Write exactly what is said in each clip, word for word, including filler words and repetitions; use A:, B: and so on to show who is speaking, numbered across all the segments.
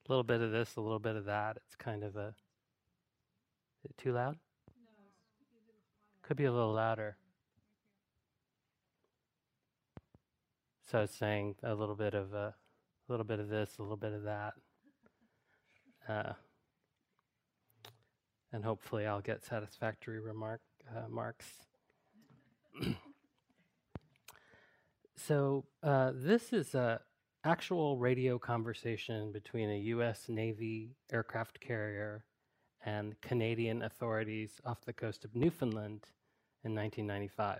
A: A little bit of this, a little bit of that. It's kind of a, is it too loud? Could be a little louder. So it's saying a little bit of a, a little bit of this, a little bit of that. Uh, and hopefully I'll get satisfactory remark uh, marks. So uh, this is a actual radio conversation between a U S Navy aircraft carrier and Canadian authorities off the coast of Newfoundland in nineteen ninety-five.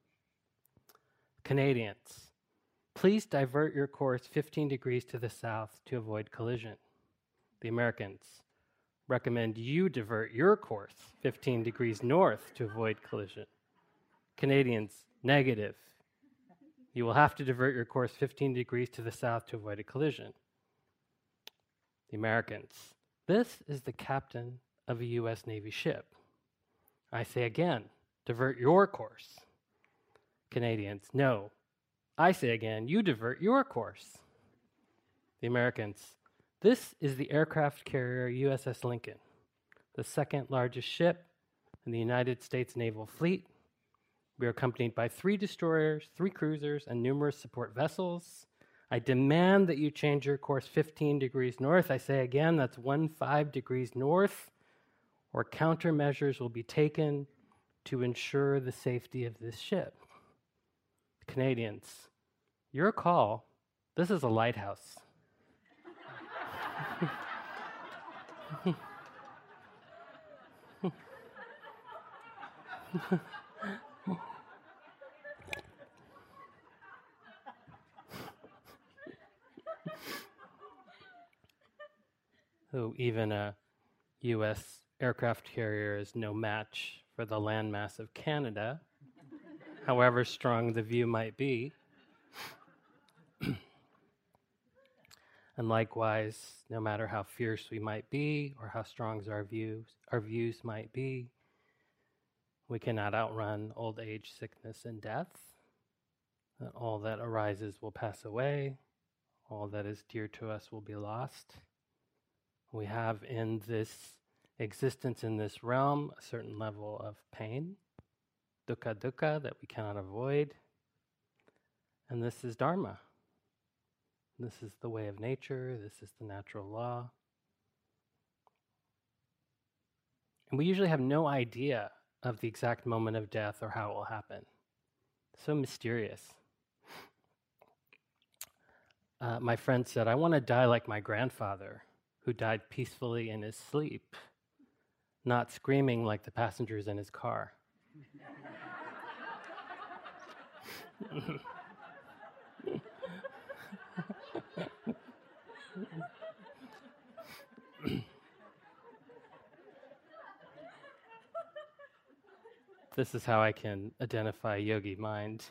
A: Canadians, please divert your course fifteen degrees to the south to avoid collision. The Americans, recommend you divert your course fifteen degrees north to avoid collision. Canadians, negative. You will have to divert your course fifteen degrees to the south to avoid a collision. The Americans, this is the captain of a U S Navy ship. I say again, divert your course. Canadians, no. I say again, you divert your course. The Americans, this is the aircraft carrier U S S Lincoln, the second largest ship in the United States Naval Fleet. We are accompanied by three destroyers, three cruisers, and numerous support vessels. I demand that you change your course fifteen degrees north. I say again, that's one five degrees north, or countermeasures will be taken to ensure the safety of this ship. Canadians, your call. This is a lighthouse. So even a U S aircraft carrier is no match for the landmass of Canada, however strong the view might be. And likewise, no matter how fierce we might be or how strong our views, our views might be, we cannot outrun old age, sickness, and death. That all that arises will pass away. All that is dear to us will be lost. We have in this existence, in this realm, a certain level of pain, dukkha dukkha, that we cannot avoid. And this is dharma. This is the way of nature. This is the natural law. And we usually have no idea of the exact moment of death or how it will happen. So mysterious. Uh, my friend said, I want to die like my grandfather, who died peacefully in his sleep, not screaming like the passengers in his car. This is how I can identify yogi mind.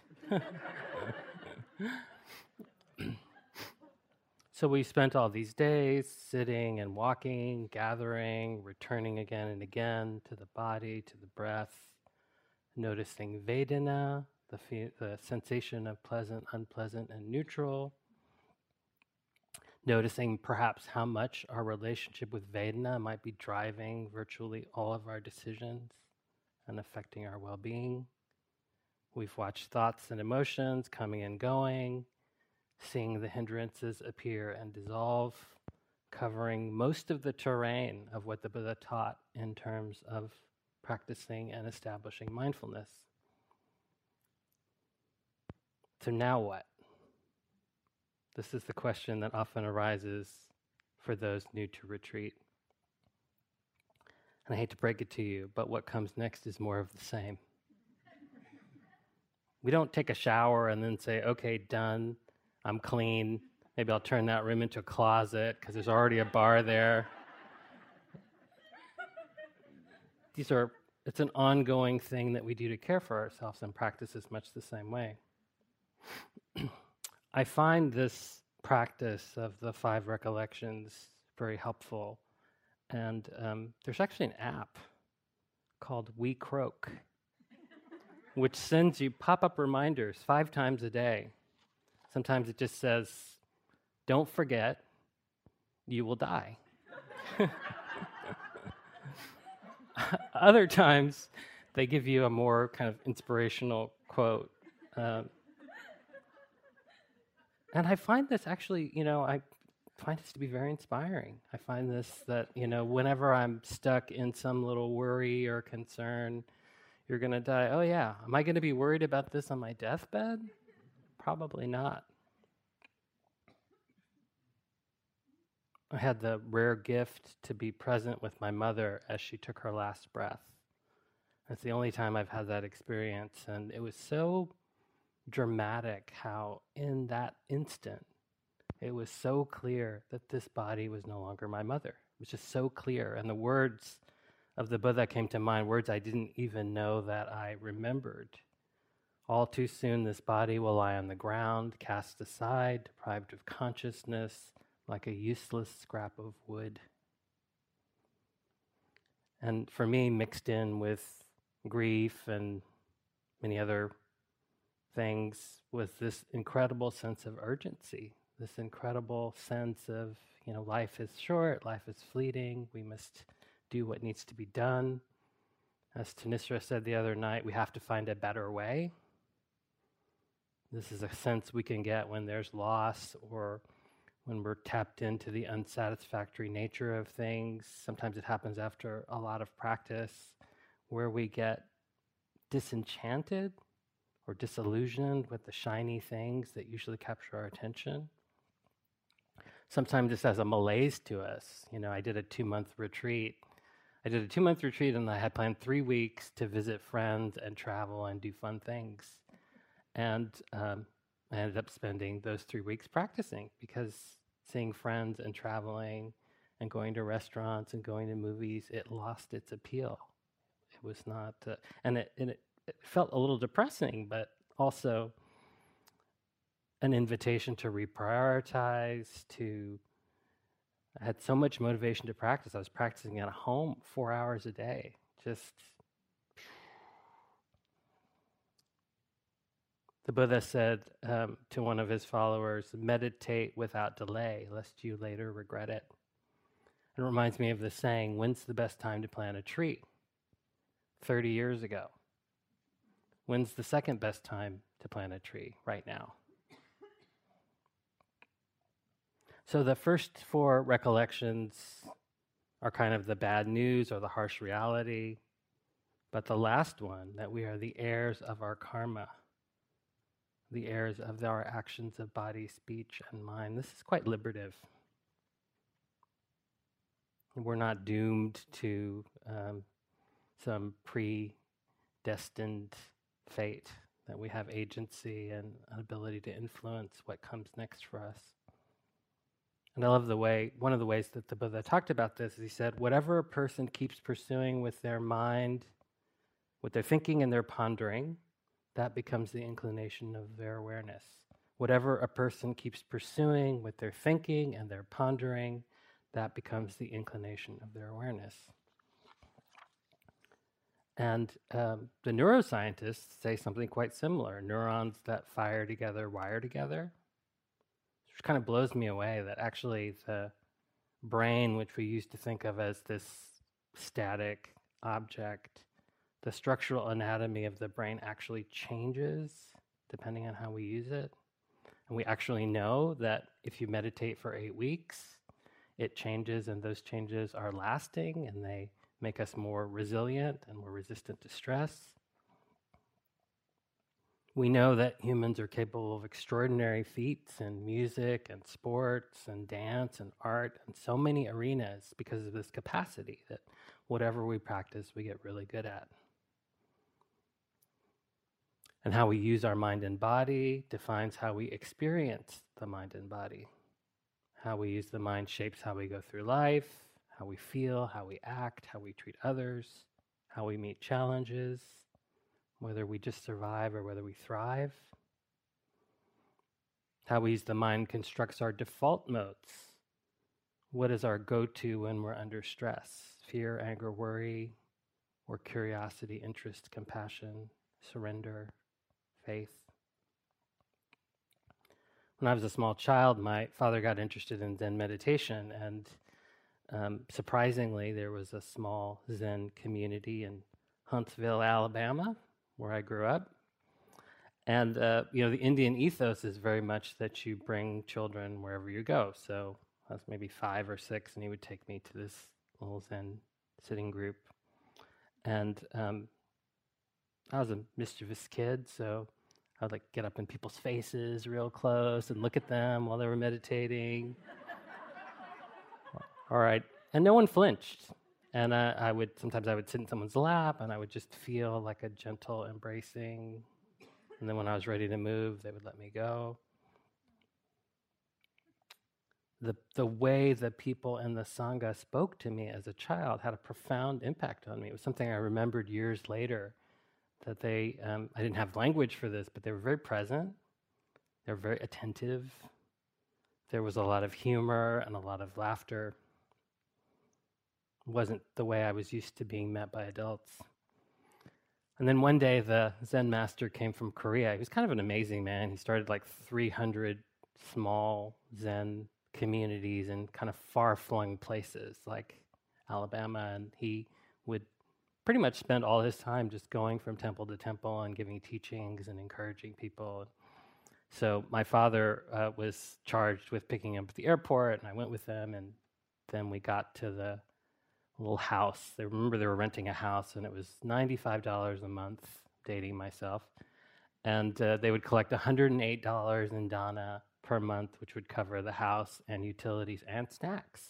A: So we spent all these days sitting and walking, gathering, returning again and again to the body, to the breath, noticing Vedana, the, fe- the sensation of pleasant, unpleasant, and neutral, noticing perhaps how much our relationship with Vedana might be driving virtually all of our decisions and affecting our well-being. We've watched thoughts and emotions coming and going, seeing the hindrances appear and dissolve, covering most of the terrain of what the Buddha taught in terms of practicing and establishing mindfulness. So now what? This is the question that often arises for those new to retreat. And I hate to break it to you, but what comes next is more of the same. We don't take a shower and then say, okay, done, I'm clean. Maybe I'll turn that room into a closet because there's already a bar there. These are, it's an ongoing thing that we do to care for ourselves, and practice is much the same way. I find this practice of the five recollections very helpful. And um, there's actually an app called We Croak, which sends you pop-up reminders five times a day. Sometimes it just says, don't forget, you will die. Other times, they give you a more kind of inspirational quote. Um, and I find this actually, you know, I find this to be very inspiring. I find this that, you know, whenever I'm stuck in some little worry or concern, you're going to die. Oh, yeah. Am I going to be worried about this on my deathbed? Probably not. I had the rare gift to be present with my mother as she took her last breath. That's the only time I've had that experience. And it was so dramatic how in that instant, it was so clear that this body was no longer my mother. It was just so clear. And the words of the Buddha came to mind, words I didn't even know that I remembered. All too soon, this body will lie on the ground, cast aside, deprived of consciousness, like a useless scrap of wood. And for me, mixed in with grief and many other things was this incredible sense of urgency, this incredible sense of, you know, life is short, life is fleeting, we must do what needs to be done. As Thanissara said the other night, we have to find a better way. This is a sense we can get when there's loss or when we're tapped into the unsatisfactory nature of things. Sometimes it happens after a lot of practice where we get disenchanted or disillusioned with the shiny things that usually capture our attention. Sometimes this has a malaise to us. You know, I did a two-month retreat. I did a two-month retreat and I had planned three weeks to visit friends and travel and do fun things. And um, I ended up spending those three weeks practicing because seeing friends and traveling and going to restaurants and going to movies, it lost its appeal. It was not, uh, and it, and it, it felt a little depressing, but also an invitation to reprioritize, to, I had so much motivation to practice. I was practicing at home four hours a day, just. The Buddha said um, to one of his followers, meditate without delay, lest you later regret it. It reminds me of the saying, when's the best time to plant a tree? thirty years ago. When's the second best time to plant a tree? Right now. So the first four recollections are kind of the bad news or the harsh reality. But the last one, that we are the heirs of our karma, the heirs of our actions of body, speech, and mind. This is quite liberative. We're not doomed to um, some predestined fate, that we have agency and an ability to influence what comes next for us. And I love the way, one of the ways that the Buddha talked about this is he said, whatever a person keeps pursuing with their mind, with their thinking and their pondering, that becomes the inclination of their awareness. Whatever a person keeps pursuing with their thinking and their pondering, that becomes the inclination of their awareness. And um, the neuroscientists say something quite similar. Neurons that fire together wire together. Which kind of blows me away that actually the brain, which we used to think of as this static object, the structural anatomy of the brain actually changes depending on how we use it. And we actually know that if you meditate for eight weeks, it changes, and those changes are lasting, and they make us more resilient and more resistant to stress. We know that humans are capable of extraordinary feats in music and sports and dance and art and so many arenas because of this capacity that whatever we practice, we get really good at. And how we use our mind and body defines how we experience the mind and body. How we use the mind shapes how we go through life, how we feel, how we act, how we treat others, how we meet challenges, whether we just survive or whether we thrive. How we use the mind constructs our default modes. What is our go-to when we're under stress? Fear, anger, worry, or curiosity, interest, compassion, surrender, faith. when I was a small child, my father got interested in Zen meditation, and um, surprisingly, there was a small Zen community in Huntsville, Alabama, where I grew up. And uh, you know, the Indian ethos is very much that you bring children wherever you go. So I was maybe five or six, and he would take me to this little Zen sitting group. And um, I was a mischievous kid, so I would like get up in people's faces real close and look at them while they were meditating. All right, and no one flinched. And uh, I would sometimes I would sit in someone's lap, and I would just feel like a gentle embracing. And then when I was ready to move, they would let me go. The the way that people in the Sangha spoke to me as a child had a profound impact on me. It was something I remembered years later. That they, um, I didn't have language for this, but they were very present. They were very attentive. There was a lot of humor and a lot of laughter. It wasn't the way I was used to being met by adults. And then one day, the Zen master came from Korea. He was kind of an amazing man. He started like three hundred small Zen communities in kind of far-flung places like Alabama, and he would pretty much spend all his time just going from temple to temple and giving teachings and encouraging people. So my father uh, was charged with picking him up at the airport, and I went with them, and then we got to the little house. I remember they were renting a house, and it was ninety-five dollars a month, dating myself, and uh, they would collect one hundred eight dollars in dana per month, which would cover the house and utilities and snacks.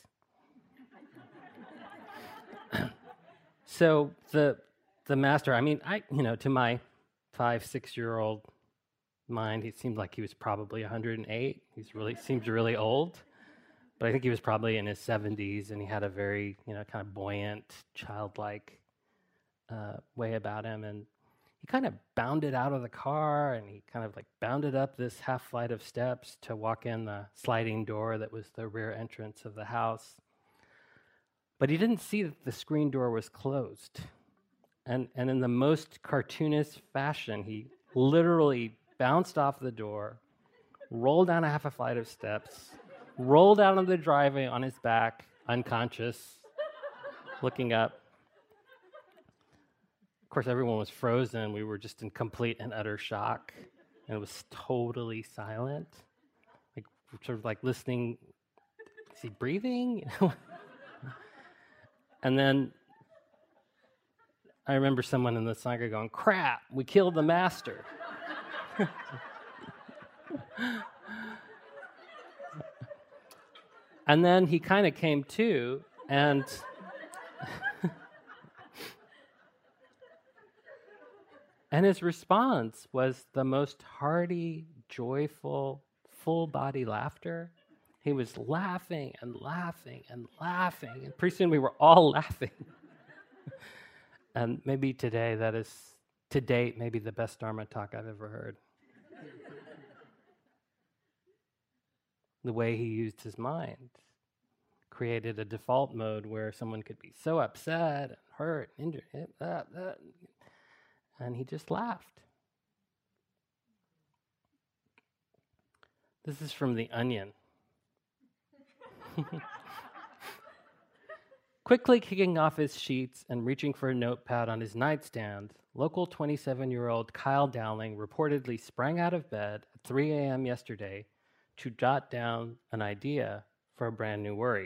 A: So the the master, I mean, I you know, to my five, six-year-old mind, he seemed like he was probably one hundred eight. He's really seemed really old, but I think he was probably in his seventies, and he had a very, you know, kind of buoyant, childlike uh, way about him. And he kind of bounded out of the car, and he kind of like bounded up this half flight of steps to walk in the sliding door that was the rear entrance of the house. But he didn't see that the screen door was closed. And, and in the most cartoonist fashion, he literally bounced off the door, rolled down a half a flight of steps, rolled out on the driveway on his back, unconscious, looking up. Of course, everyone was frozen. We were just in complete and utter shock. And it was totally silent. Like, sort of like listening, is he breathing? And then I remember someone in the Sangha going, "Crap, we killed the master." And then he kind of came to, and and his response was the most hearty, joyful, full-body laughter. He was laughing and laughing and laughing, and pretty soon we were all laughing. And maybe today, that is, to date, maybe the best Dharma talk I've ever heard. The way he used his mind created a default mode where someone could be so upset and hurt, injured, uh, uh, and he just laughed. This is from The Onion. Quickly kicking off his sheets and reaching for a notepad on his nightstand, local twenty-seven-year-old Kyle Dowling reportedly sprang out of bed at three a.m. yesterday to jot down an idea for a brand new worry.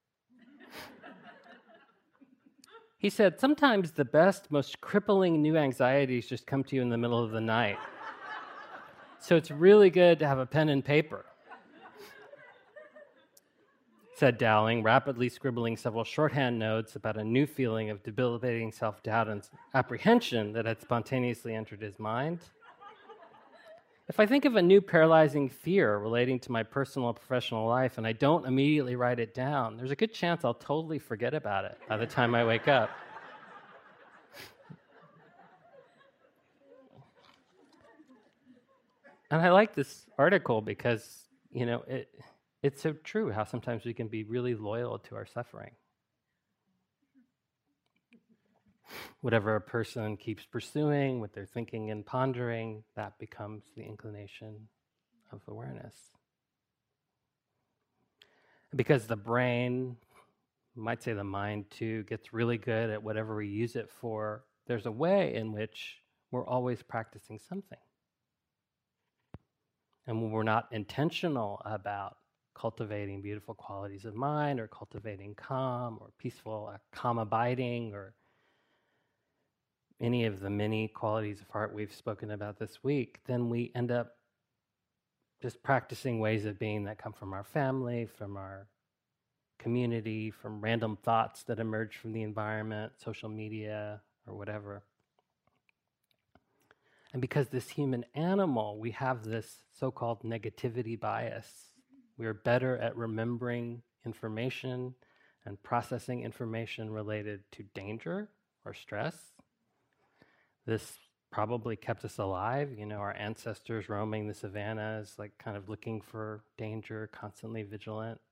A: He said, "Sometimes the best, most crippling new anxieties just come to you in the middle of the night. So it's really good to have a pen and paper," said Dowling, rapidly scribbling several shorthand notes about a new feeling of debilitating self-doubt and apprehension that had spontaneously entered his mind. "If I think of a new paralyzing fear relating to my personal and professional life and I don't immediately write it down, there's a good chance I'll totally forget about it by the time I wake up." And I like this article because, you know, it it's so true how sometimes we can be really loyal to our suffering. Whatever a person keeps pursuing, what they're thinking and pondering, that becomes the inclination of awareness. Because the brain, might say the mind too, gets really good at whatever we use it for, there's a way in which we're always practicing something. And when we're not intentional about cultivating beautiful qualities of mind or cultivating calm or peaceful, uh, calm abiding, or any of the many qualities of heart we've spoken about this week, then we end up just practicing ways of being that come from our family, from our community, from random thoughts that emerge from the environment, social media, or whatever. And because this human animal, we have this so-called negativity bias. We are better at remembering information and processing information related to danger or stress. This probably kept us alive. You know, our ancestors roaming the savannas, like kind of looking for danger, constantly vigilant.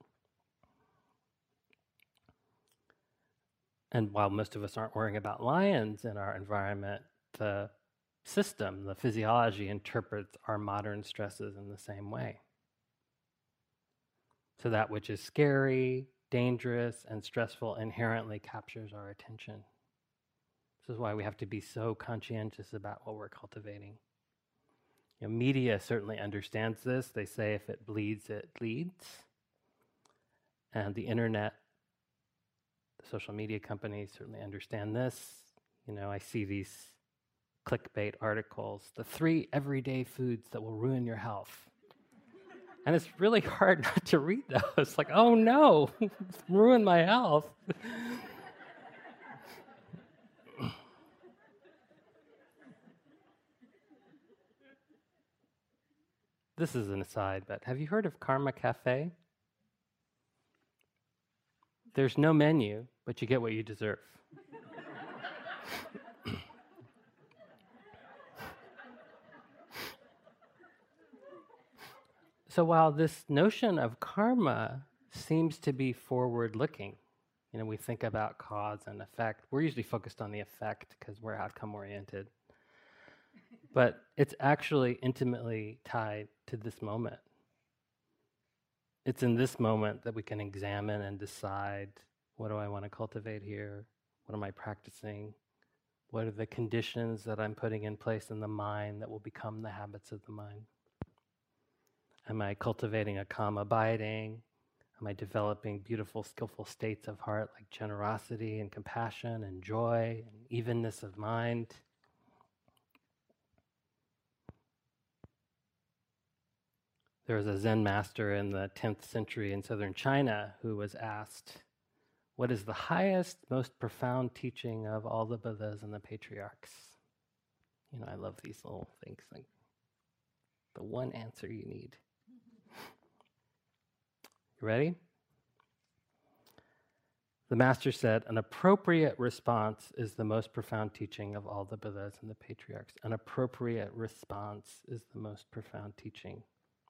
A: And while most of us aren't worrying about lions in our environment, the system, the physiology, interprets our modern stresses in the same way. So that which is scary, dangerous, and stressful inherently captures our attention. This is why we have to be so conscientious about what we're cultivating. You know, media certainly understands this. They say if it bleeds, it leads. And the internet, the social media companies certainly understand this. You know, I see these clickbait articles, the three everyday foods that will ruin your health. And it's really hard not to read those. Like, oh no, ruin my health. This is an aside, but have you heard of Karma Cafe? There's no menu, but you get what you deserve. So while this notion of karma seems to be forward-looking, you know, we think about cause and effect. We're usually focused on the effect because we're outcome-oriented. But it's actually intimately tied to this moment. It's in this moment that we can examine and decide, what do I want to cultivate here? What am I practicing? What are the conditions that I'm putting in place in the mind that will become the habits of the mind? Am I cultivating a calm abiding? Am I developing beautiful, skillful states of heart like generosity and compassion and joy and evenness of mind? There was a Zen master in the tenth century in southern China who was asked, what is the highest, most profound teaching of all the Buddhas and the patriarchs? You know, I love these little things, like the one answer you need. You ready? The master said, an appropriate response is the most profound teaching of all the Buddhas and the patriarchs. An appropriate response is the most profound teaching.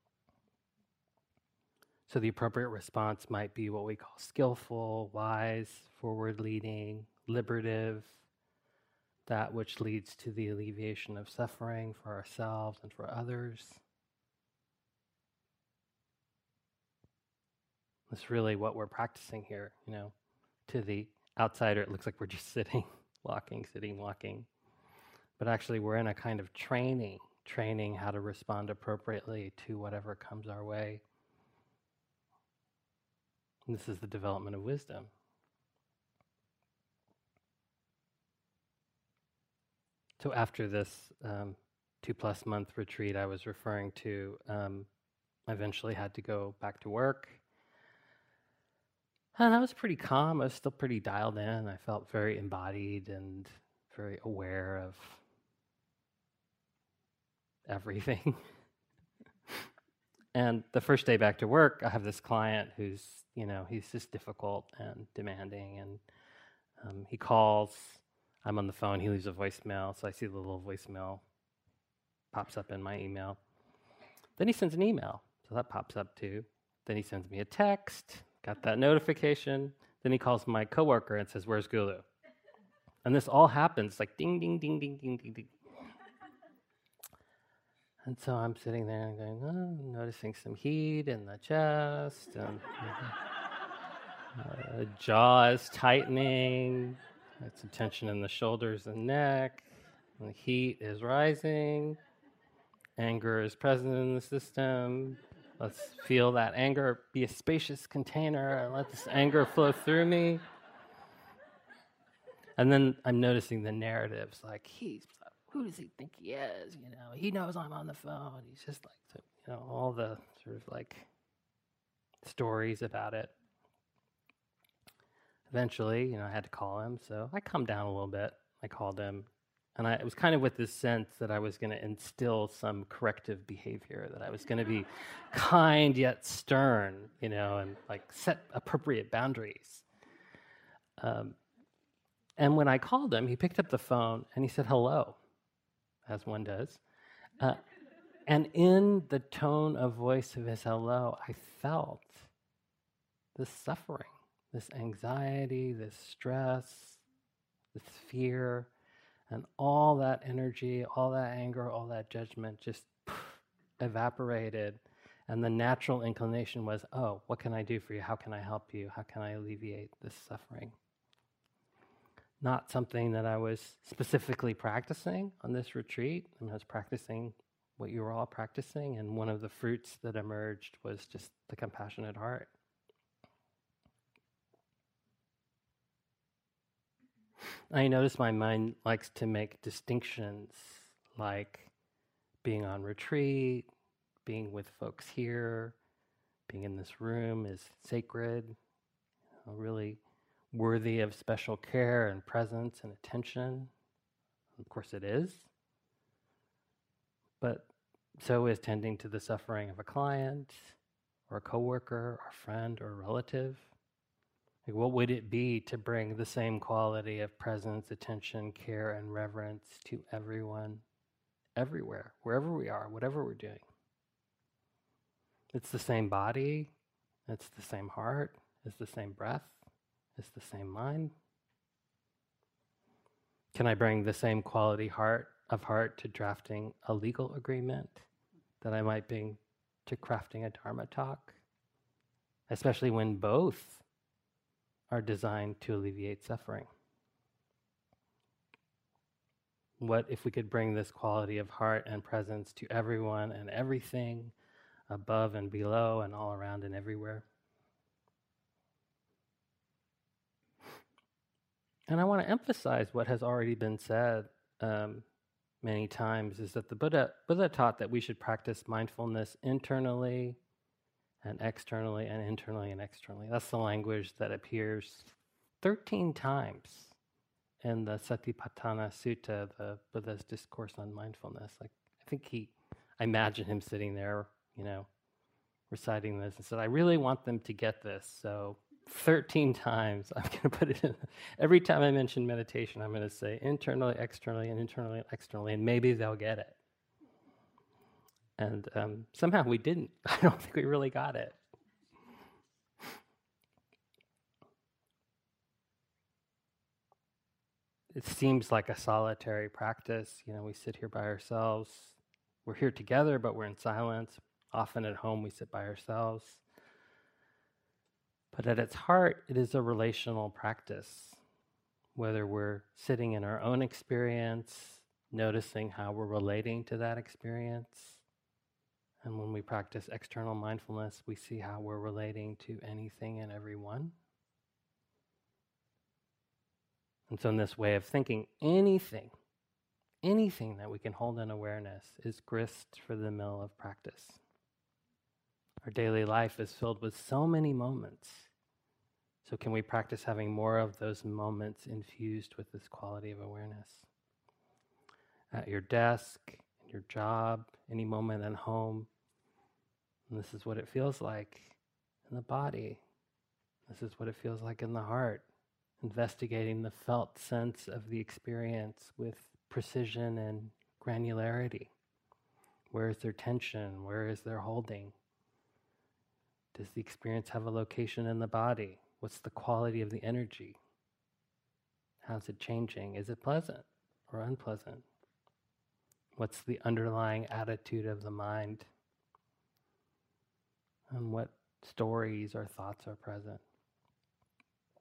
A: So the appropriate response might be what we call skillful, wise, forward-leading, liberative, that which leads to the alleviation of suffering for ourselves and for others. That's really what we're practicing here, you know. To the outsider, it looks like we're just sitting, walking, sitting, walking. But actually, we're in a kind of training, training how to respond appropriately to whatever comes our way. And this is the development of wisdom. So after this um, two-plus month retreat I was referring to, um, I eventually had to go back to work. And I was pretty calm. I was still pretty dialed in. I felt very embodied and very aware of everything. And the first day back to work, I have this client who's, you know, he's just difficult and demanding. And um, he calls. I'm on the phone. He leaves a voicemail. So I see the little voicemail pops up in my email. Then he sends an email. So that pops up too. Then he sends me a text. Got that notification. Then he calls my coworker and says, where's Gulu? And this all happens like ding, ding, ding, ding, ding, ding, ding. And so I'm sitting there and going, oh, noticing some heat in the chest. And The jaw is tightening. It's a tension in the shoulders and neck. The heat is rising. Anger is present in the system. Let's feel that anger be a spacious container and let this anger flow through me. And then I'm noticing the narratives, like, he's, who does he think he is? You know, he knows I'm on the phone. He's just like, so, you know, all the sort of like stories about it. Eventually, you know, I had to call him, so I calmed down a little bit. I called him, and I, it was kind of with this sense that I was going to instill some corrective behavior, that I was going to be kind yet stern, you know, and like set appropriate boundaries. Um, and when I called him, he picked up the phone and he said hello, as one does. Uh, and in the tone of voice of his hello, I felt this suffering, this anxiety, this stress, this fear, and all that energy, all that anger, all that judgment just poof, evaporated. And the natural inclination was, oh, what can I do for you? How can I help you? How can I alleviate this suffering? Not something that I was specifically practicing on this retreat. I mean, I was practicing what you were all practicing, and one of the fruits that emerged was just the compassionate heart. I notice my mind likes to make distinctions, like being on retreat, being with folks here, being in this room is sacred, you know, really worthy of special care and presence and attention. Of course it is. But so is tending to the suffering of a client or a coworker or a friend or a relative. Like, what would it be to bring the same quality of presence, attention, care, and reverence to everyone, everywhere, wherever we are, whatever we're doing? It's the same body, it's the same heart, it's the same breath, it's the same mind. Can I bring the same quality heart of heart to drafting a legal agreement that I might bring to crafting a Dharma talk? Especially when both are designed to alleviate suffering. What if we could bring this quality of heart and presence to everyone and everything, above and below and all around and everywhere? And I want to emphasize what has already been said um, many times, is that the Buddha, Buddha taught that we should practice mindfulness internally and externally and internally and externally. That's the language that appears thirteen times in the Satipatthana Sutta, the Buddha's discourse on mindfulness. Like, I think he, I imagine him sitting there, you know, reciting this and said, I really want them to get this. So thirteen times I'm going to put it in. Every time I mention meditation, I'm going to say internally, externally, and internally, and externally, and maybe they'll get it. And um, somehow we didn't. I don't think we really got it. It seems like a solitary practice. You know, we sit here by ourselves. We're here together, but we're in silence. Often at home, we sit by ourselves. But at its heart, it is a relational practice. Whether we're sitting in our own experience, noticing how we're relating to that experience, and when we practice external mindfulness, we see how we're relating to anything and everyone. And so in this way of thinking, anything, anything that we can hold in awareness is grist for the mill of practice. Our daily life is filled with so many moments. So can we practice having more of those moments infused with this quality of awareness? At your desk, your job, any moment at home. And this is what it feels like in the body. This is what it feels like in the heart. Investigating the felt sense of the experience with precision and granularity. Where is there tension? Where is there holding? Does the experience have a location in the body? What's the quality of the energy? How's it changing? Is it pleasant or unpleasant? What's the underlying attitude of the mind? And what stories or thoughts are present?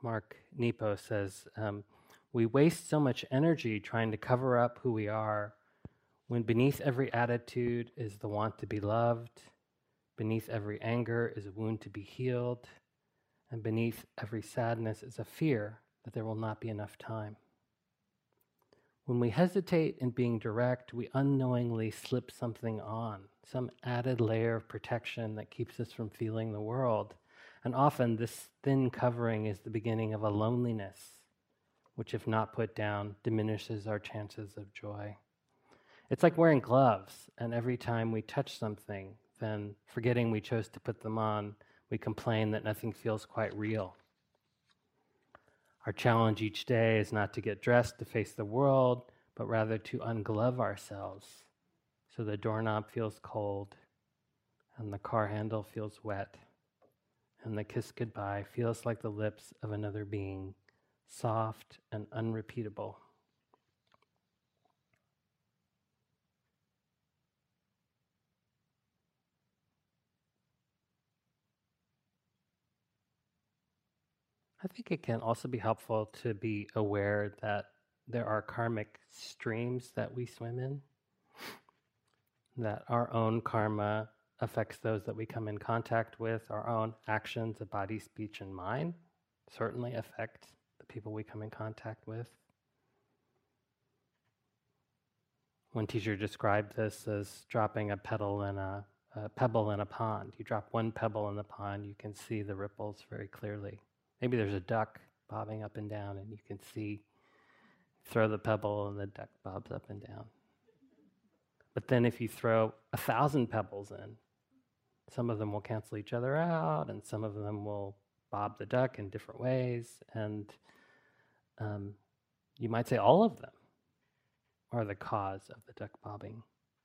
A: Mark Nepo says, um, we waste so much energy trying to cover up who we are when beneath every attitude is the want to be loved, beneath every anger is a wound to be healed, and beneath every sadness is a fear that there will not be enough time. When we hesitate in being direct, we unknowingly slip something on, some added layer of protection that keeps us from feeling the world. And often this thin covering is the beginning of a loneliness, which if not put down, diminishes our chances of joy. It's like wearing gloves, and every time we touch something, then forgetting we chose to put them on, we complain that nothing feels quite real. Our challenge each day is not to get dressed to face the world, but rather to unglove ourselves so the doorknob feels cold and the car handle feels wet and the kiss goodbye feels like the lips of another being, soft and unrepeatable. I think it can also be helpful to be aware that there are karmic streams that we swim in, that our own karma affects those that we come in contact with. Our own actions of body, speech, and mind certainly affect the people we come in contact with. One teacher described this as dropping a pebble in a, a pebble in a pond. You drop one pebble in the pond, you can see the ripples very clearly. Maybe there's a duck bobbing up and down, and you can see, throw the pebble, and the duck bobs up and down. But then if you throw a thousand pebbles in, some of them will cancel each other out, and some of them will bob the duck in different ways, and um, you might say all of them are the cause of the duck bobbing.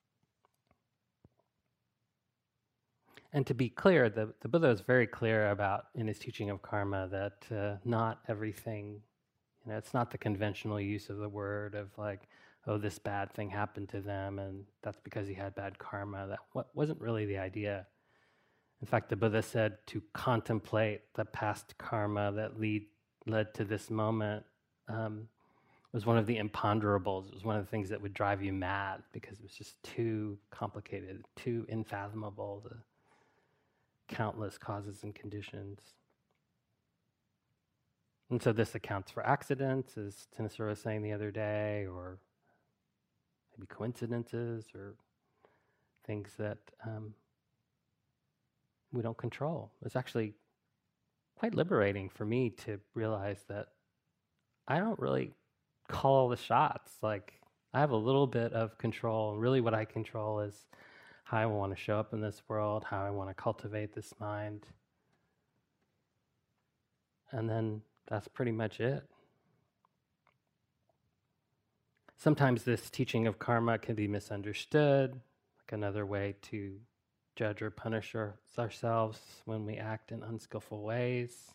A: And to be clear, the, the Buddha is very clear about, in his teaching of karma, that uh, not everything, you know, it's not the conventional use of the word of like, oh, this bad thing happened to them, and that's because he had bad karma. That wasn't really the idea. In fact, the Buddha said to contemplate the past karma that lead, led to this moment um, was one of the imponderables. It was one of the things that would drive you mad because it was just too complicated, too unfathomable, the countless causes and conditions. And so this accounts for accidents, as Thanissaro was saying the other day, or maybe coincidences, or things that um, we don't control. It's actually quite liberating for me to realize that I don't really call the shots. Like, I have a little bit of control. Really what I control is how I want to show up in this world, how I want to cultivate this mind. And then that's pretty much it. Sometimes this teaching of karma can be misunderstood, like another way to judge or punish our, ourselves when we act in unskillful ways.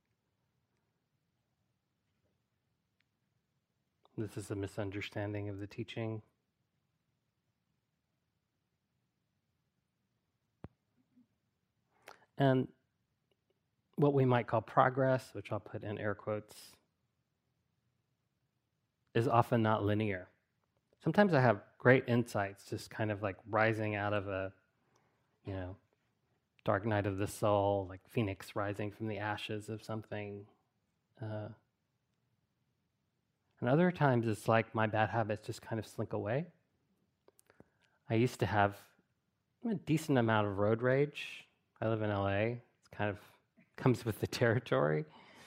A: This is a misunderstanding of the teaching. And what we might call progress, which I'll put in air quotes, is often not linear. Sometimes I have great insights just kind of like rising out of a, you know, dark night of the soul, like phoenix rising from the ashes of something. Uh, and other times it's like my bad habits just kind of slink away. I used to have a decent amount of road rage. I live in L A. It's kind of comes with the territory.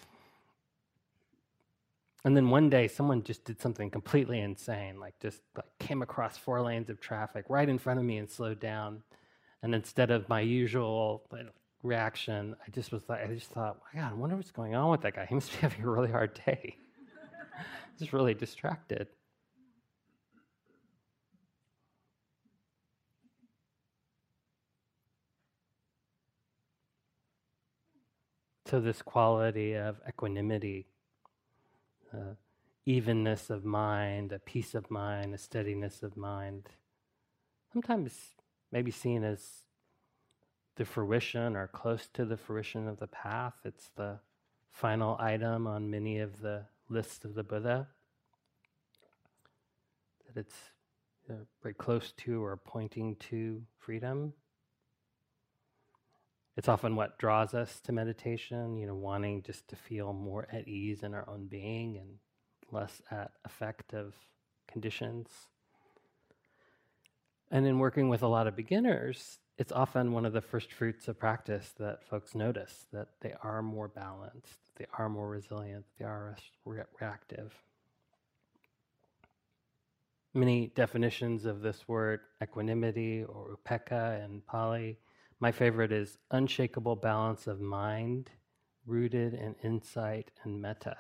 A: And then one day someone just did something completely insane, like just like came across four lanes of traffic right in front of me and slowed down. And instead of my usual reaction, I just was like, I just thought, my God, I wonder what's going on with that guy. He must be having a really hard day. Just really distracted. So this quality of equanimity, uh, evenness of mind, a peace of mind, a steadiness of mind, sometimes maybe seen as the fruition or close to the fruition of the path. It's the final item on many of the lists of the Buddha, that it's uh, very close to or pointing to freedom. It's often what draws us to meditation, you know, wanting just to feel more at ease in our own being and less at effect of conditions. And in working with a lot of beginners, it's often one of the first fruits of practice that folks notice, that they are more balanced, they are more resilient, they are re- reactive. Many definitions of this word, equanimity or upekkha in Pali. My favorite is unshakable balance of mind, rooted in insight and metta.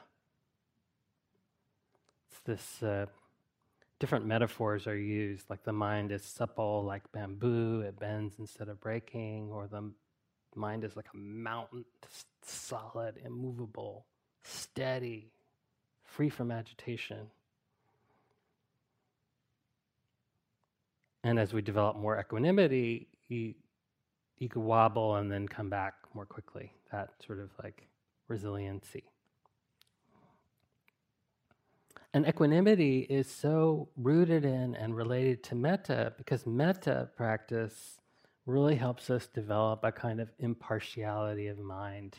A: It's this, uh, different metaphors are used, like the mind is supple like bamboo, it bends instead of breaking, or the mind is like a mountain, solid, immovable, steady, free from agitation. And as we develop more equanimity, you, you could wobble and then come back more quickly, that sort of like resiliency. And equanimity is so rooted in and related to metta because metta practice really helps us develop a kind of impartiality of mind.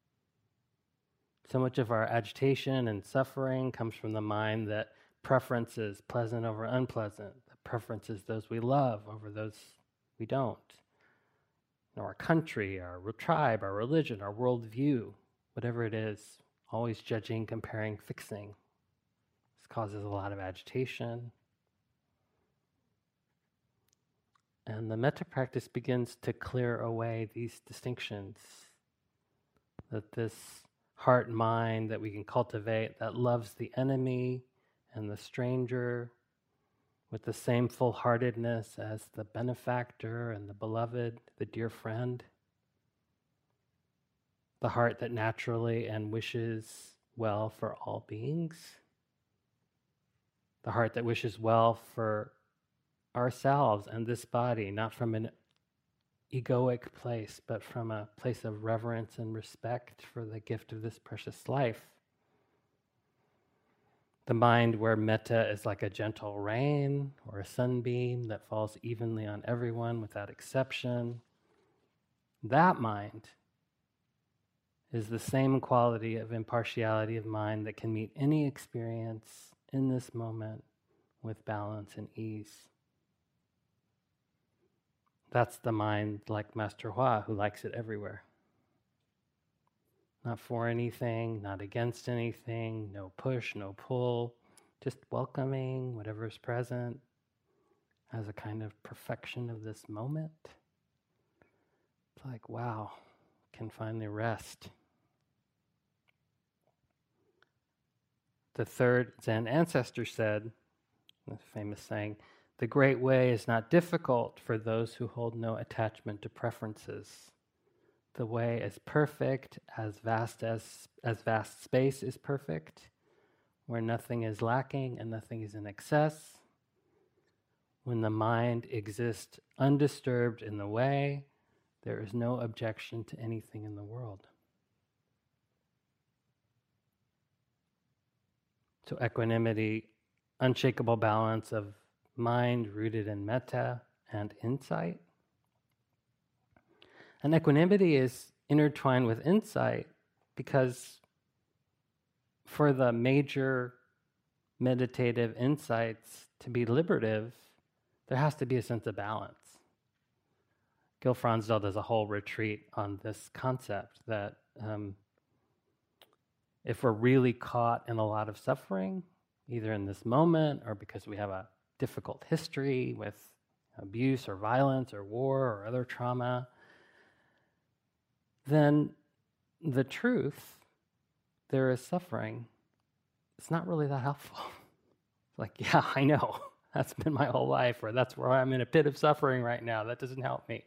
A: So much of our agitation and suffering comes from the mind that preferences pleasant over unpleasant, that preferences those we love over those we don't. You know, our country, our tribe, our religion, our worldview, whatever it is, always judging, comparing, fixing. Causes a lot of agitation. And the metta practice begins to clear away these distinctions. That this heart mind that we can cultivate that loves the enemy and the stranger with the same full-heartedness as the benefactor and the beloved, the dear friend. The heart that naturally and wishes well for all beings. The heart that wishes well for ourselves and this body, not from an egoic place, but from a place of reverence and respect for the gift of this precious life. The mind where metta is like a gentle rain or a sunbeam that falls evenly on everyone without exception. That mind is the same quality of impartiality of mind that can meet any experience in this moment with balance and ease. That's the mind like Master Hua, who likes it everywhere. Not for anything, not against anything, no push, no pull, just welcoming whatever is present as a kind of perfection of this moment. It's like, wow, can finally rest. The third Zen ancestor said, the famous saying, "The great way is not difficult for those who hold no attachment to preferences. The way is perfect, as vast as, as vast space is perfect, where nothing is lacking and nothing is in excess. When the mind exists undisturbed in the way, there is no objection to anything in the world." So equanimity, unshakable balance of mind rooted in metta and insight. And equanimity is intertwined with insight because for the major meditative insights to be liberative, there has to be a sense of balance. Gil Fronsdal does a whole retreat on this concept that um, if we're really caught in a lot of suffering, either in this moment or because we have a difficult history with abuse or violence or war or other trauma, then the truth, there is suffering, it's not really that helpful. It's like, yeah, I know. That's been my whole life, or that's where I'm in a pit of suffering right now. That doesn't help me.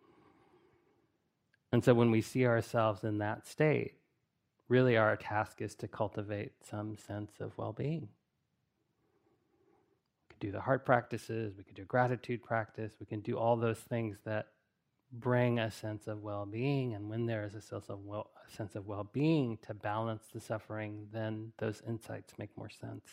A: And so when we see ourselves in that state, really our task is to cultivate some sense of well-being. We could do the heart practices, we could do gratitude practice, we can do all those things that bring a sense of well-being, and when there is a sense of well, a sense of well-being to balance the suffering, then those insights make more sense.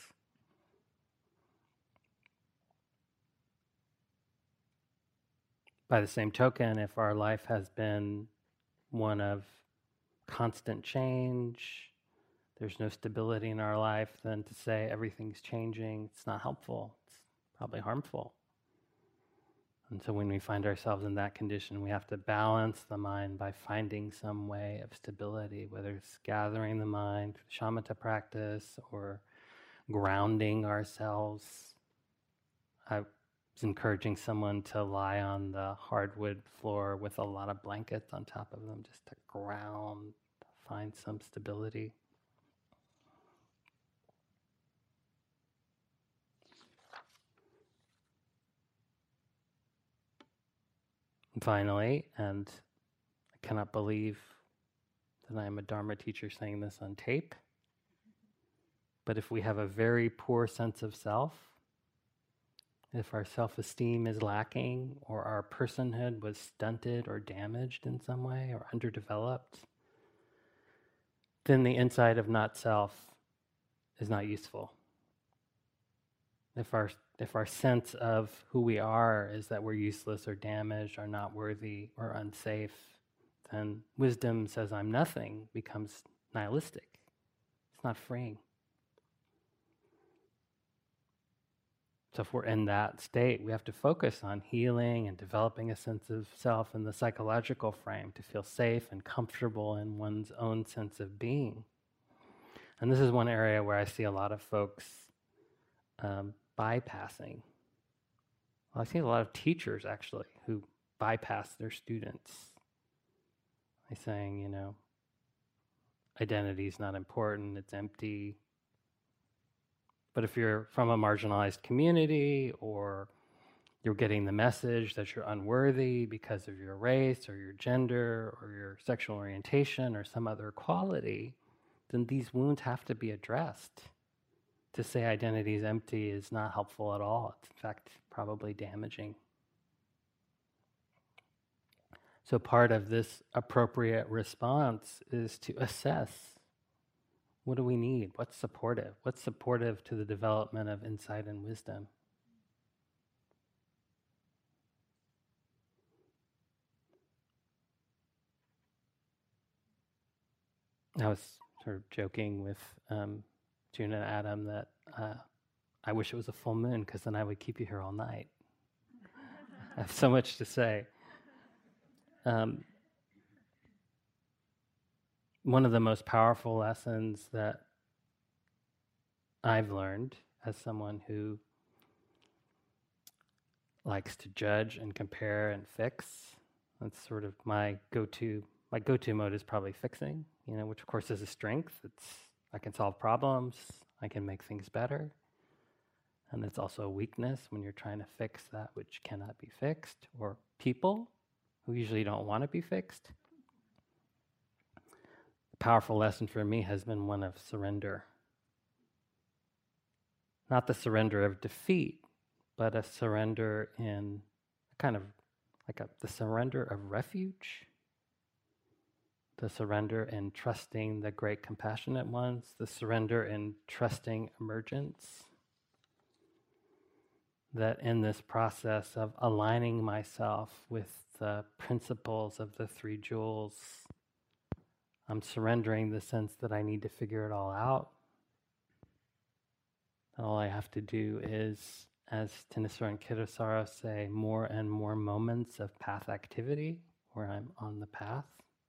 A: By the same token, if our life has been one of constant change, there's no stability in our life, then to say everything's changing, it's not helpful. It's probably harmful. And so when we find ourselves in that condition, we have to balance the mind by finding some way of stability, whether it's gathering the mind, shamatha practice, or grounding ourselves. I was encouraging someone to lie on the hardwood floor with a lot of blankets on top of them, just to ground, find some stability. Finally, and I cannot believe that I am a Dharma teacher saying this on tape, but if we have a very poor sense of self, if our self-esteem is lacking, or our personhood was stunted or damaged in some way, or underdeveloped, then the insight of not self is not useful. If our if our sense of who we are is that we're useless or damaged or not worthy or unsafe, then wisdom says I'm nothing becomes nihilistic. It's not freeing. So if we're in that state, we have to focus on healing and developing a sense of self in the psychological frame to feel safe and comfortable in one's own sense of being. And this is one area where I see a lot of folks um, bypassing. Well, I see a lot of teachers, actually, who bypass their students by saying, you know, identity is not important, it's empty. But if you're from a marginalized community, or you're getting the message that you're unworthy because of your race or your gender or your sexual orientation or some other quality, then these wounds have to be addressed. To say identity is empty is not helpful at all. It's in fact probably damaging. So part of this appropriate response is to assess, what do we need? What's supportive? What's supportive to the development of insight and wisdom? I was sort of joking with um, June and Adam that uh, I wish it was a full moon, because then I would keep you here all night. I have so much to say. Um, one of the most powerful lessons that I've learned as someone who likes to judge and compare and fix, that's sort of my go-to. My go-to mode is probably fixing, you know, which of course is a strength. It's I can solve problems, I can make things better. And it's also a weakness when you're trying to fix that which cannot be fixed, or people who usually don't want to be fixed. The powerful lesson for me has been one of surrender. Not the surrender of defeat, but a surrender in kind of like a, the surrender of refuge. The surrender in trusting the great compassionate ones, the surrender in trusting emergence. That in this process of aligning myself with the principles of the three jewels, I'm surrendering the sense that I need to figure it all out. And all I have to do is, as Thanissaro and Kittisaro say, more and more moments of path activity where I'm on the path.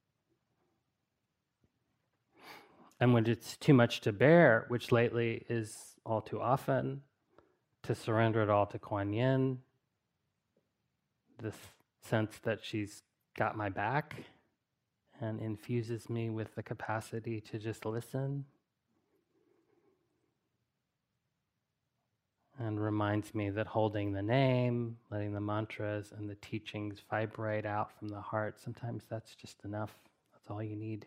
A: And when it's too much to bear, which lately is all too often, to surrender it all to Kuan Yin, this sense that she's got my back and infuses me with the capacity to just listen, and reminds me that holding the name, letting the mantras and the teachings vibrate out from the heart, sometimes that's just enough. That's all you need.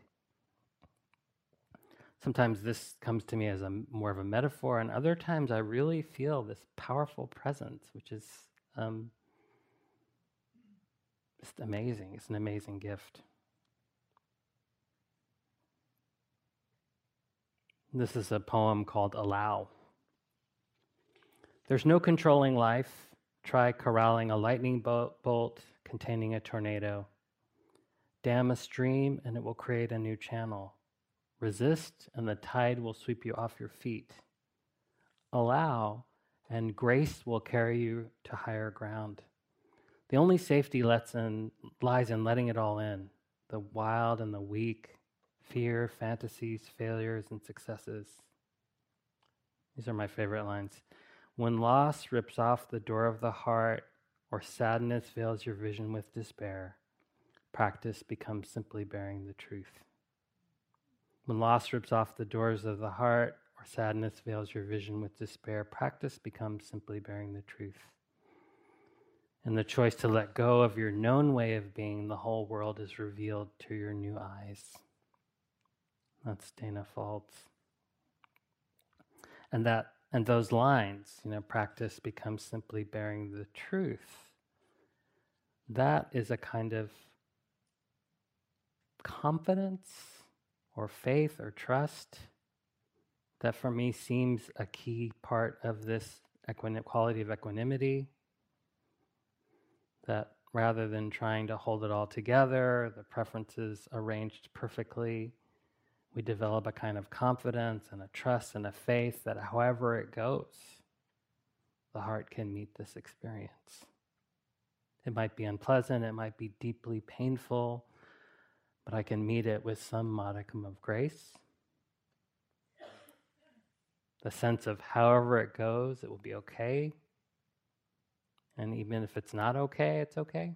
A: Sometimes this comes to me as a more of a metaphor, and other times I really feel this powerful presence, which is um, this just amazing. It's an amazing gift. This is a poem called Allow. There's no controlling life. Try corralling a lightning bo- bolt containing a tornado. Dam a stream and it will create a new channel. Resist and the tide will sweep you off your feet. Allow and grace will carry you to higher ground. The only safety lets in, lies in letting it all in, the wild and the weak, fear, fantasies, failures, and successes. These are my favorite lines. When loss rips off the door of the heart, or sadness veils your vision with despair, practice becomes simply bearing the truth. When loss rips off the doors of the heart, or sadness veils your vision with despair, practice becomes simply bearing the truth. And the choice to let go of your known way of being, the whole world is revealed to your new eyes. That's Dana Faulds. And that, and those lines, you know, practice becomes simply bearing the truth. That is a kind of confidence or faith or trust that for me seems a key part of this equin- quality of equanimity. That rather than trying to hold it all together, the preferences arranged perfectly, we develop a kind of confidence and a trust and a faith that however it goes, the heart can meet this experience. It might be unpleasant, it might be deeply painful, but I can meet it with some modicum of grace. The sense of however it goes, it will be okay. And even if it's not okay, it's okay.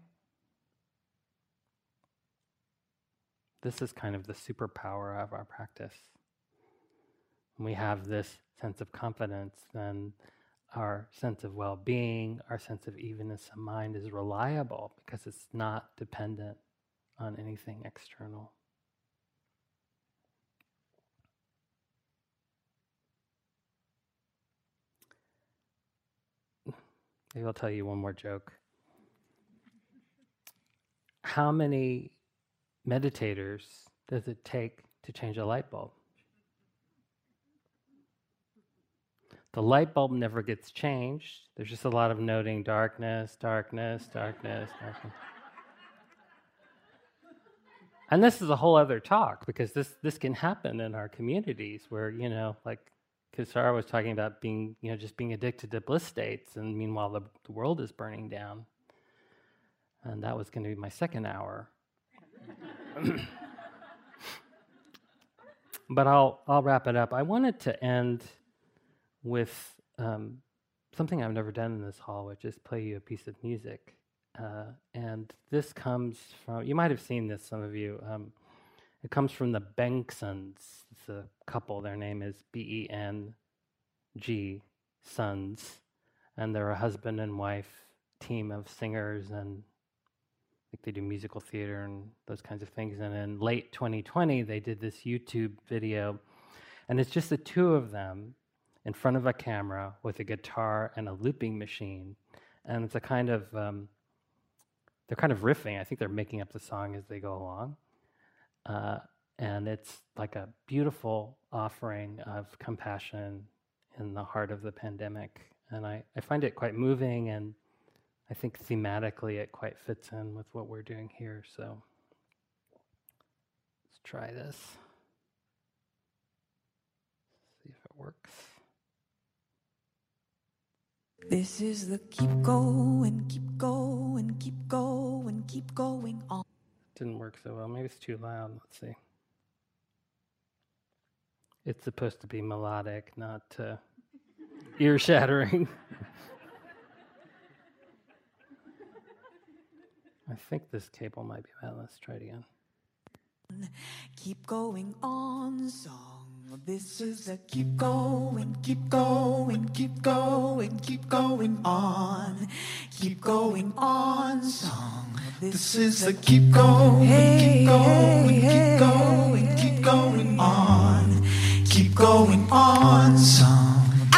A: This is kind of the superpower of our practice. When we have this sense of confidence, then our sense of well-being, our sense of evenness of mind is reliable because it's not dependent on anything external. Maybe I'll tell you one more joke. How many meditators does it take to change a light bulb? The light bulb never gets changed. There's just a lot of noting darkness, darkness, darkness, darkness. And this is a whole other talk because this this can happen in our communities where, you know, like Sarah was talking about being, you know, just being addicted to bliss states, and meanwhile the, the world is burning down. And that was going to be my second hour. But I'll I'll wrap it up. I wanted to end with um, something I've never done in this hall, which is play you a piece of music. Uh, and this comes from, you might have seen this, some of you. Um, it comes from the Bengsons. It's a couple. Their name is B E N G, Sons. And they're a husband and wife team of singers, and I think they do musical theater and those kinds of things. And in late twenty twenty, they did this YouTube video, and it's just the two of them in front of a camera with a guitar and a looping machine. And it's a kind of, um, they're kind of riffing. I think they're making up the song as they go along. Uh, and it's like a beautiful offering of compassion in the heart of the pandemic. And I, I find it quite moving, and I think thematically it quite fits in with what we're doing here. So let's try this. See if it works.
B: This is the keep going, keep going, keep going, keep going on.
A: Didn't work so well. Maybe it's too loud. Let's see. It's supposed to be melodic, not uh, ear-shattering. I think this cable might be bad. Let's try it again.
B: Keep going on song. This is a keep going, keep going, keep going, keep going on. Keep going on song. This is a keep going, keep going, keep going, keep going on. Keep going on song. I am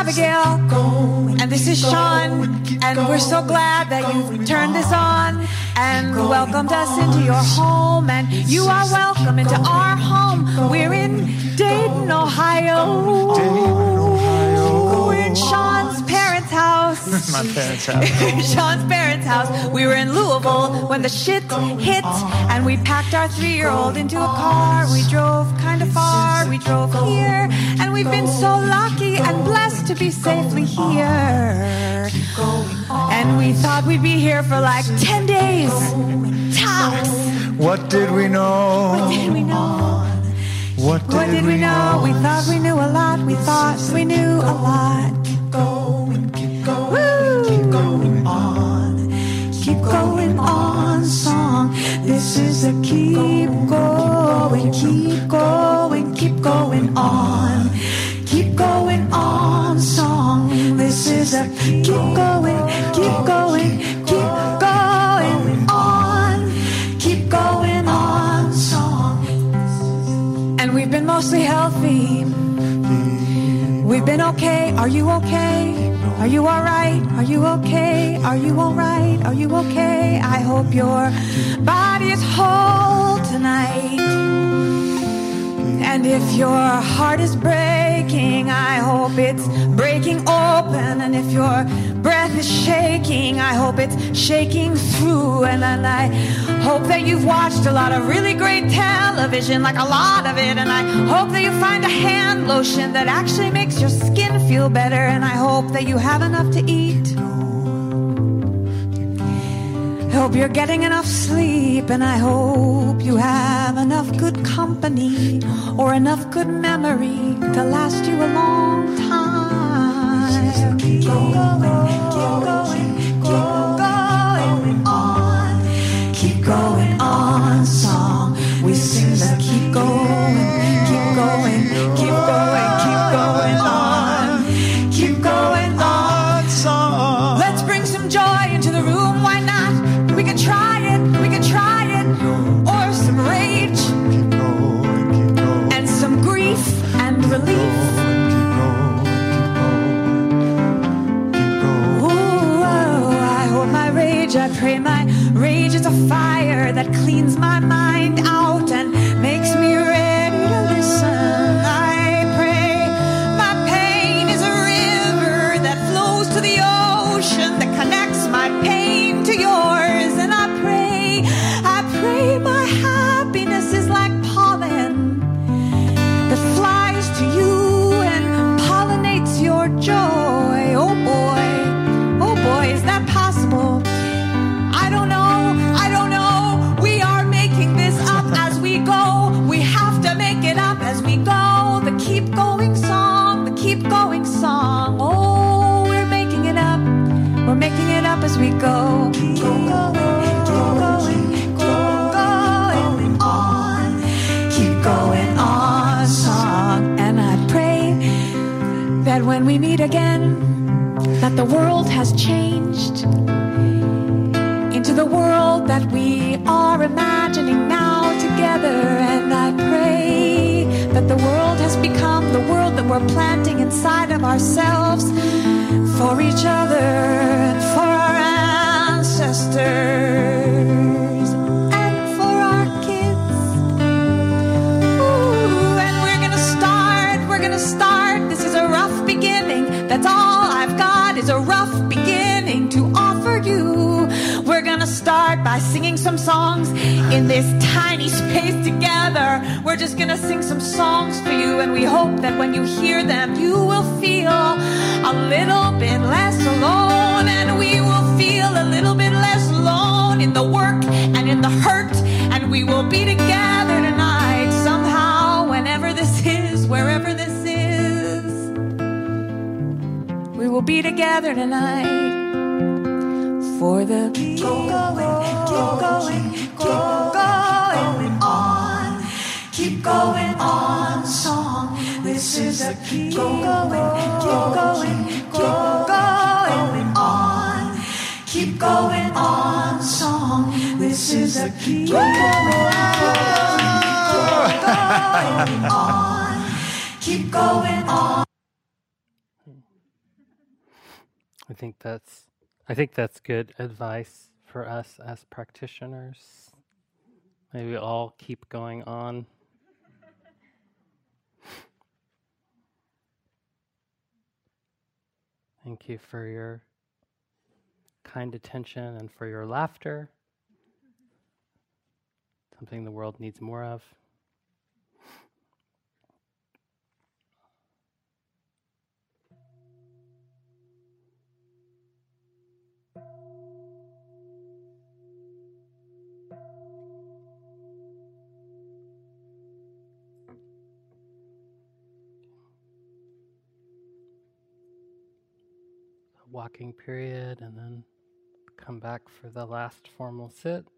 B: Abigail, and this is Sean, and we're so glad that you've turned this on and welcomed us into your home, and you are welcome into our home. We're in Dayton, Ohio. We're in Sean's parents' house.
C: My parents' house.
B: Sean's parents' house. We were in Louisville when the shit hit, and we packed our three-year-old into a car. We drove kind of far. We drove here, and we've been so lucky and blessed to be safely here. And we thought we'd be here for like ten days, tops.
C: What did we know?
B: What did we know?
C: What did,
B: What did we know? We thought we knew a lot. We thought we knew a lot.
D: Keep going, keep going,
B: Woo!
D: keep going on.
B: Keep going on song. This is a keep going, keep going, keep going on. Keep going on song. This is a keep going, keep going, keep going on. Keep going on song. And we've been mostly healthy. We've been okay. Are you okay? Are you all right? Are you okay? Are you all right? Are you okay? I hope your body is whole tonight. And if your heart is breaking, I hope it's breaking open. And if your breath is shaking, I hope it's shaking through. And, and I hope that you've watched a lot of really great television, like a lot of it. And I hope that you find a hand lotion that actually makes your skin feel better. And I hope that you have enough to eat. I hope you're getting enough sleep, and I hope you have enough good company or enough good memory to last you a long time. Keep going, keep going, keep going on. Keep going on song. We sing the keep going, keep going, keep going, keep going on. Keep going on song. Let's bring some joy into the room, why not? We can try it, we can try it, or some rage, and some grief and relief. Ooh, oh, I hold my rage, I pray my rage is a fire that cleans my mind out and makes me ready to listen. I pray my pain is a river that flows to the ocean that connects my pain to yours. And I pray, I pray my happiness is like pollen that flies to you and pollinates your joy. Oh boy, oh boy, is that possible? I don't know, I don't know. We are making this up as we go. We have to make it up as we go. The keep going song, the keep going song. Oh, we're making it up. We're making it up as we go. Keep going, keep going, keep going on. Keep going on, song. And I pray that when we meet again, that the world has changed into the world that we are imagining now together. And I pray that the world has become the world that we're planting inside of ourselves for each other and for our ancestors and for our kids. Ooh, and we're gonna start, we're gonna start. This is a rough beginning. That's all I've got is a rough beginning to offer you. We're gonna start by singing some songs in this tiny space together. We're just gonna sing some songs for you, and we hope that when you hear them, you will feel a little bit less alone, and we will feel a little bit less alone in the work and in the hurt, and we will be together tonight somehow, whenever this is, wherever this is. We will be together tonight for the keep going, keep going, keep going on. Keep going on song. This is a keep going, keep going, keep going on. Keep going on song. This is a keep going, keep going on. Keep going on.
A: I think that's I think that's good advice for us as practitioners. Maybe we all keep going on. Thank you for your kind attention and for your laughter. Something the world needs more of. Walking period, and then come back for the last formal sit.